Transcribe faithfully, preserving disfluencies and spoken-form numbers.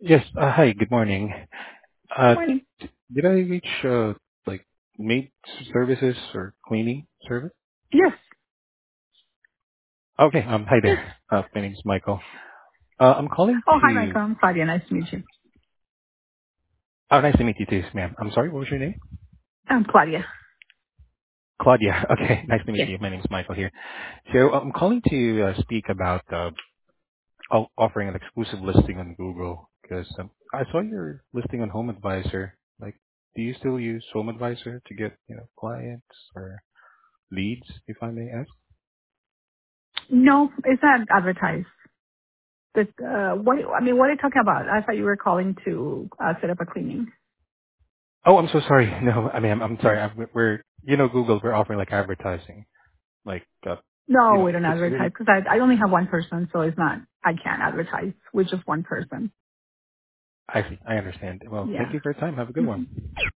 Yes. Uh, hi, good morning. Good Uh, morning. did I reach, uh, like, maid services or cleaning service? Yes. Okay, um, hi Yes. there. Uh, my name's Michael. Uh, I'm calling Oh, hi, to, Michael. I'm Claudia. Nice to meet you. oh, nice to meet you too, ma'am. I'm sorry, what was your name? I'm Claudia. Claudia. Okay, nice to meet Yes. you. My name's Michael here. So I'm calling to uh, speak about uh, o- offering an exclusive listing on Google because um, I saw your listing on Home Advisor. Like, do you still use Home Advisor to get, you know, clients or leads, if I may ask? No, it's not advertised. But, uh, what, I mean, what are you talking about? I thought you were calling to uh, set up a cleaning. Oh, I'm so sorry. No, I mean, I'm, I'm sorry. I'm, we're, you know, Google, we're offering like advertising. Like, uh, you No, know, we don't it's really, advertise because I, I only have one person, so it's not, I can't advertise with just one person. I see. I understand. Well, thank Yeah. you for your time. Have a good Mhm. one.